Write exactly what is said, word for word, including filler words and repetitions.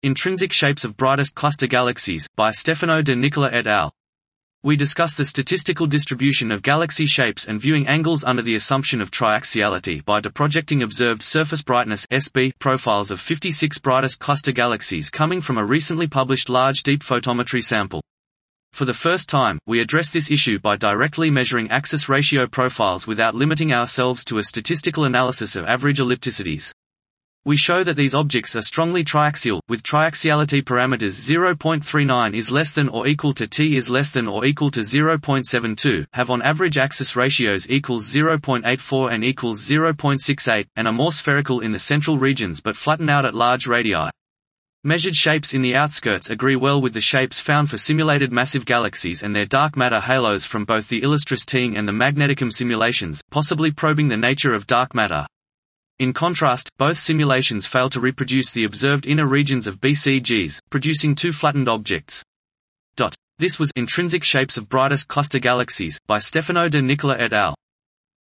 Intrinsic Shapes of Brightest Cluster Galaxies, by Stefano de Nicola et al. We discuss the statistical distribution of galaxy shapes and viewing angles under the assumption of triaxiality by deprojecting observed surface brightness S B profiles of fifty-six brightest cluster galaxies coming from a recently published large deep photometry sample. For the first time, we address this issue by directly measuring axis ratio profiles without limiting ourselves to a statistical analysis of average ellipticities. We show that these objects are strongly triaxial, with triaxiality parameters zero point three nine is less than or equal to t is less than or equal to zero point seven two, have on average axis ratios equals zero point eight four and equals zero point six eight, and are more spherical in the central regions but flatten out at large radii. Measured shapes in the outskirts agree well with the shapes found for simulated massive galaxies and their dark matter halos from both the Illustris TeING and the Magneticum simulations, possibly probing the nature of dark matter. In contrast, both simulations fail to reproduce the observed inner regions of B C Gs, producing two flattened objects. This was Intrinsic Shapes of Brightest Cluster Galaxies, by Stefano de Nicola et al.